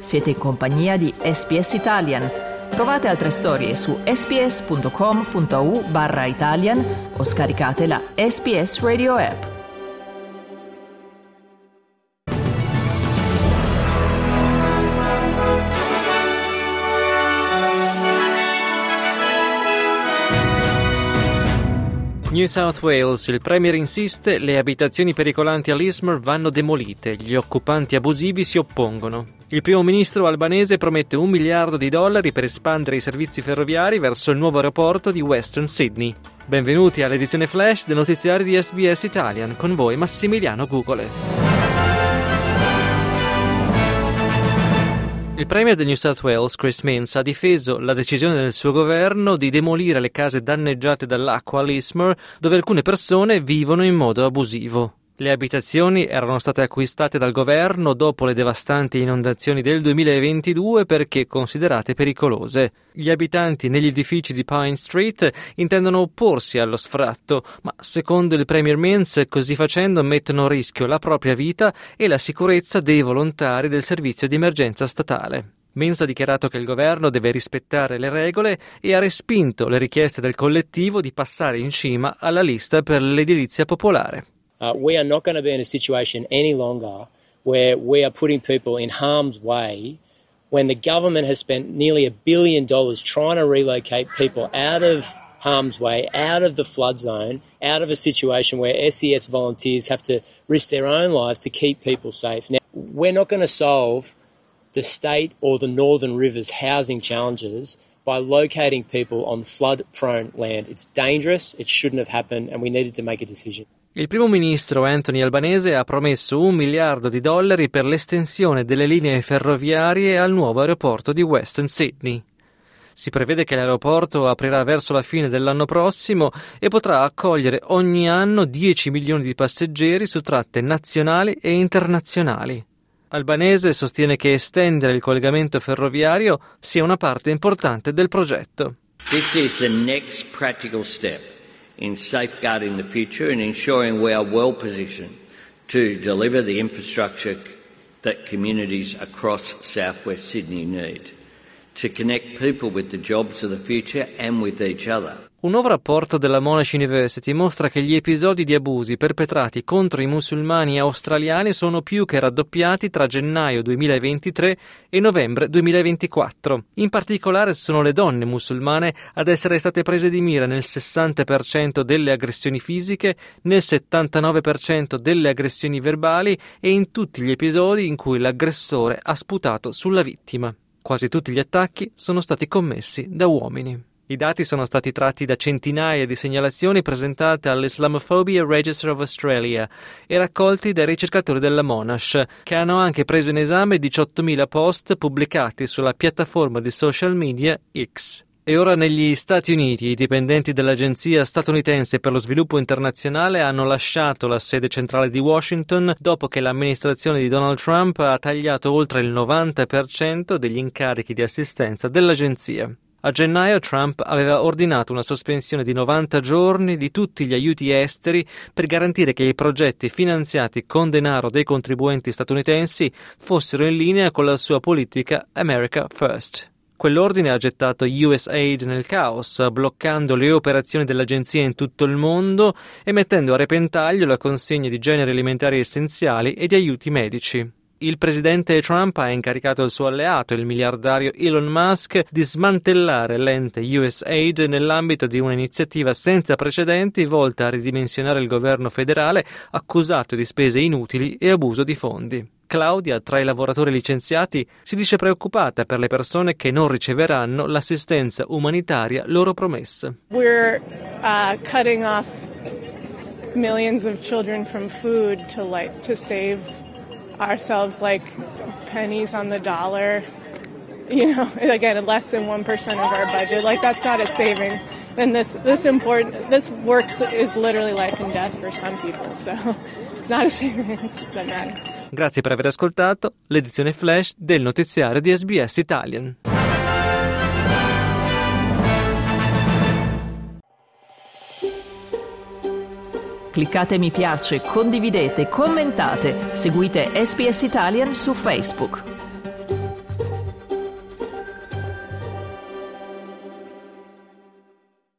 Siete in compagnia di SBS Italian. Trovate altre storie su sbs.com.au/Italian o scaricate la SBS Radio app. New South Wales, il Premier insiste, le abitazioni pericolanti a Lismore vanno demolite, gli occupanti abusivi si oppongono. Il primo ministro albanese promette $1 miliardo per espandere i servizi ferroviari verso il nuovo aeroporto di Western Sydney. Benvenuti all'edizione flash del notiziario di SBS Italian, con voi Massimiliano Gugole. Il Premier del New South Wales, Chris Minns, ha difeso la decisione del suo governo di demolire le case danneggiate dall'acqua a Lismore, dove alcune persone vivono in modo abusivo. Le abitazioni erano state acquistate dal governo dopo le devastanti inondazioni del 2022 perché considerate pericolose. Gli abitanti negli edifici di Pine Street intendono opporsi allo sfratto, ma secondo il Premier Minns, così facendo mettono a rischio la propria vita e la sicurezza dei volontari del servizio di emergenza statale. Minns ha dichiarato che il governo deve rispettare le regole e ha respinto le richieste del collettivo di passare in cima alla lista per l'edilizia popolare. We are not going to be in a situation any longer where we are putting people in harm's way when the government has spent nearly $1 billion trying to relocate people out of harm's way, out of the flood zone, out of a situation where SES volunteers have to risk their own lives to keep people safe. Now, we're not going to solve the state or the Northern Rivers housing challenges by locating people on flood-prone land. It's dangerous, it shouldn't have happened, and we needed to make a decision. Il primo ministro Anthony Albanese ha promesso $1 miliardo per l'estensione delle linee ferroviarie al nuovo aeroporto di Western Sydney. Si prevede che l'aeroporto aprirà verso la fine dell'anno prossimo e potrà accogliere ogni anno 10 milioni di passeggeri su tratte nazionali e internazionali. Albanese sostiene che estendere il collegamento ferroviario sia una parte importante del progetto. This is the next practical step in safeguarding the future and ensuring we are well positioned to deliver the infrastructure that communities across South West Sydney need, to connect people with the jobs of the future and with each other. Un nuovo rapporto della Monash University mostra che gli episodi di abusi perpetrati contro i musulmani australiani sono più che raddoppiati tra gennaio 2023 e novembre 2024. In particolare sono le donne musulmane ad essere state prese di mira nel 60% delle aggressioni fisiche, nel 79% delle aggressioni verbali e in tutti gli episodi in cui l'aggressore ha sputato sulla vittima. Quasi tutti gli attacchi sono stati commessi da uomini. I dati sono stati tratti da centinaia di segnalazioni presentate all'Islamophobia Register of Australia e raccolti dai ricercatori della Monash, che hanno anche preso in esame 18.000 post pubblicati sulla piattaforma di social media X. E ora negli Stati Uniti i dipendenti dell'Agenzia statunitense per lo sviluppo internazionale hanno lasciato la sede centrale di Washington dopo che l'amministrazione di Donald Trump ha tagliato oltre il 90% degli incarichi di assistenza dell'agenzia. A gennaio Trump aveva ordinato una sospensione di 90 giorni di tutti gli aiuti esteri per garantire che i progetti finanziati con denaro dei contribuenti statunitensi fossero in linea con la sua politica America First. Quell'ordine ha gettato USAID nel caos, bloccando le operazioni dell'agenzia in tutto il mondo e mettendo a repentaglio la consegna di generi alimentari essenziali e di aiuti medici. Il presidente Trump ha incaricato il suo alleato, il miliardario Elon Musk, di smantellare l'ente USAID nell'ambito di un'iniziativa senza precedenti volta a ridimensionare il governo federale accusato di spese inutili e abuso di fondi. Claudia, tra i lavoratori licenziati, si dice preoccupata per le persone che non riceveranno l'assistenza umanitaria loro promessa. We're cutting off millions of children from food to save ourselves like pennies on the dollar, you know, again, less than 1% of our budget. Like, that's not a saving. And this work is literally life and death for some people, so it's not a saving, it's a matter. Grazie per aver ascoltato l'edizione flash del notiziario di SBS Italian. Cliccate mi piace, condividete, commentate, seguite SBS Italian su Facebook.